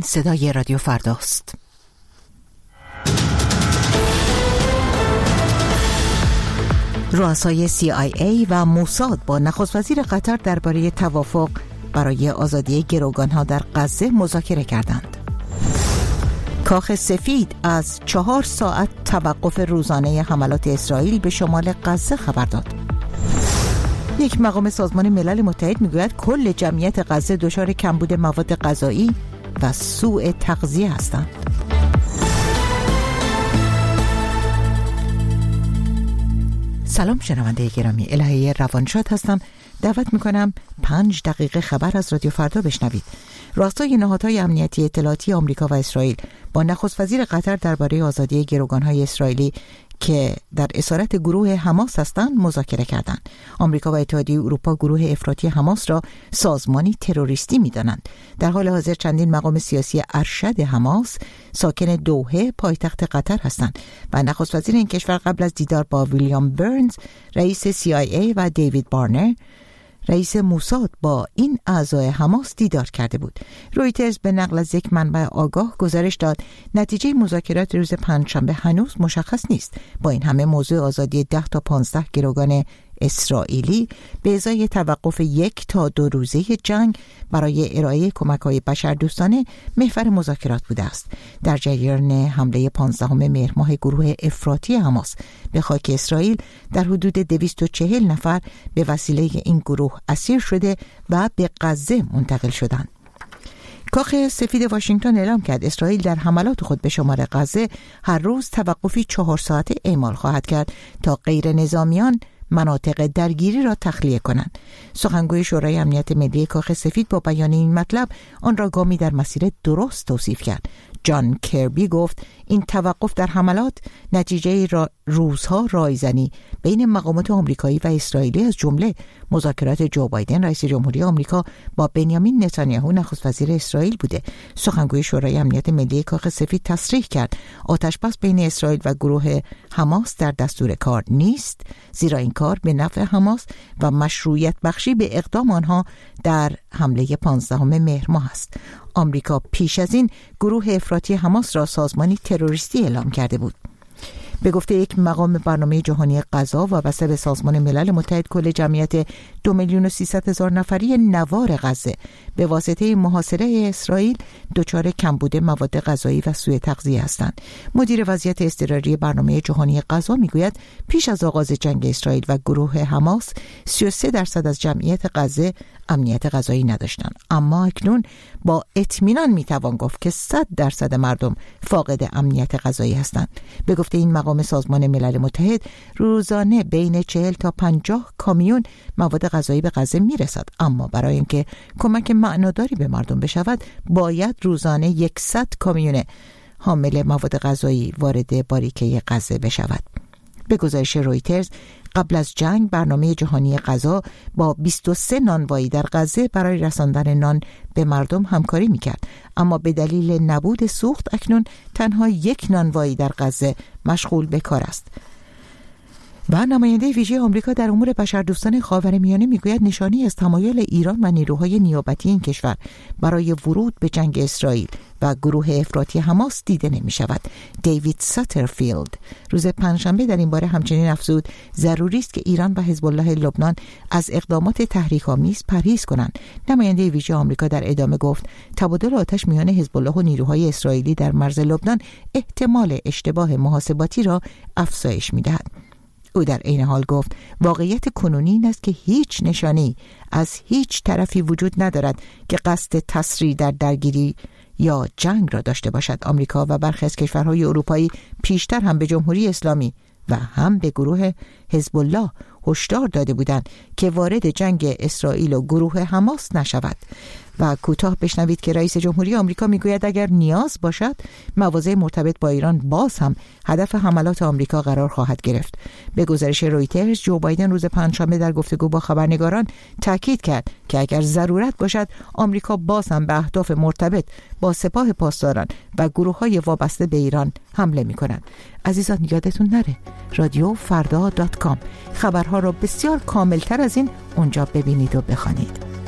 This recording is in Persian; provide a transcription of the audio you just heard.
صدای رادیو فرداست. رؤسای CIA و موساد با نخست وزیر قطر درباره توافق برای آزادی گروگانها در غزه مذاکره کردند. کاخ سفید از 4 ساعت توقف روزانه حملات اسرائیل به شمال غزه خبر داد. یک مقام سازمان ملل متحد میگوید کل جمعیت غزه دچار کمبود مواد غذایی و سوء تغذیه هستند. سلام شنونده گرامی، الهه روانشاد هستم. دعوت میکنم 5 دقیقه خبر از رادیو فردا بشنوید. رؤسای نهادهای امنیتی اطلاعاتی آمریکا و اسرائیل با نخست وزیر قطر درباره آزادی گروگانهای اسرائیلی که در اسارت گروه حماس هستند مذاکره کردند. آمریکا و اتحادیه اروپا گروه افراطی حماس را سازمانی تروریستی می‌دانند. در حال حاضر چندین مقام سیاسی ارشد حماس ساکن دوحه پایتخت قطر هستند و نخست وزیر این کشور قبل از دیدار با ویلیام برنز رئیس CIA و دیوید بارنر رئیس موساد با این اعضای حماس دیدار کرده بود. رویترز به نقل از یک منبع آگاه گزارش داد نتیجه مذاکرات روز پنجشنبه هنوز مشخص نیست. با این همه موضوع آزادی 10 تا 15 گروگان اسرائیلی به ازای توقف 1 تا 2 روزه جنگ برای ارائه کمک‌های بشردوستانه محور مذاکرات بوده است. در جریان حمله 15 مهر ماه گروه افراطی حماس به خاک اسرائیل در حدود 240 نفر به وسیله این گروه اسیر شده و به غزه منتقل شدند. کاخ سفید واشنگتن اعلام کرد اسرائیل در حملات خود به شمال غزه هر روز توقفی 4 ساعته اعمال خواهد کرد تا غیر نظامیان مناطق درگیری را تخلیه کنند. سخنگوی شورای امنیت ملی کاخ سفید با بیان این مطلب آن را گامی در مسیر درست توصیف کرد. جان کربی گفت این توقف در حملات نتیجه روزها رایزنی بین مقامات آمریکایی و اسرائیلی از جمله مذاکرات جو بایدن رئیس جمهوری آمریکا با بنیامین نتانیاهو نخست وزیر اسرائیل بوده. سخنگوی شورای امنیت ملی کاخ سفید تصریح کرد آتش‌بس بین اسرائیل و گروه حماس در دستور کار نیست، زیرا این کار به نفع حماس و مشروعیت بخشی به اقدام آنها در حمله 15 مهر ماه است. آمریکا پیش از این گروه افراطی حماس را سازمانی تروریستی اعلام کرده بود. به گفته یک مقام برنامه جهانی غذا وابسته به سازمان ملل متحد کل جمعیت 2,300,000 نفری نوار غزه به واسطه محاصره اسرائیل دچار کمبود مواد غذایی و سوء تغذیه هستند. مدیر وضعیت اضطراری برنامه جهانی غذا میگوید پیش از آغاز جنگ اسرائیل و گروه حماس 33% از جمعیت غزه امنیت غذایی نداشتند، اما اکنون با اطمینان میتوان گفت که 100% مردم فاقد امنیت غذایی هستند. به گفته این مقام سازمان ملل متحد روزانه بین 40 تا 50 کامیون مواد غذایی به غزه میرسد، اما برای اینکه کمک معناداری به مردم بشود باید روزانه 100 کامیون حامل مواد غذایی وارد باریکه غزه بشود. به گزارش رویترز قبل از جنگ برنامه جهانی غذا با 23 نانوایی در غزه برای رساندن نان به مردم همکاری میکرد، اما به دلیل نبود سوخت اکنون تنها 1 نانوایی در غزه مشغول به کار است. و نماینده ویژه آمریکا در امور بشردوستان خاورمیانه میگوید نشانی از تمایل ایران و نیروهای نیابتی این کشور برای ورود به جنگ اسرائیل و گروه افراطی حماس دیده نمی شود. دیوید ساترفیلد روز پنجشنبه در این باره همچنین افزود ضروری است که ایران و حزب الله لبنان از اقدامات تحریک‌آمیز پرهیز کنند. نماینده ویژه آمریکا در ادامه گفت تبادل آتش میان حزب الله و نیروهای اسرائیلی در مرز لبنان احتمال اشتباه محاسباتی را افزایش می‌دهد. او در عین حال گفت واقعیت کنونی این است که هیچ نشانی از هیچ طرفی وجود ندارد که قصد تسریع در درگیری یا جنگ را داشته باشد. آمریکا و برخی از کشورهای اروپایی پیشتر هم به جمهوری اسلامی و هم به گروه حزب الله هشدار داده بودند که وارد جنگ اسرائیل و گروه حماس نشود. و کوتاه بشنوید که رئیس جمهوری آمریکا میگوید اگر نیاز باشد مواضع مرتبط با ایران باز هم هدف حملات آمریکا قرار خواهد گرفت. به گزارش رویترز جو بایدن روز پنجشنبه در گفتگو با خبرنگاران تاکید کرد که اگر ضرورت باشد آمریکا باز هم به اهداف مرتبط با سپاه پاسداران و گروه‌های وابسته به ایران حمله می‌کند. عزیزان یادتون نره رادیوفردا.com خبرها را بسیار کاملتر از این اونجا ببینید و بخوانید.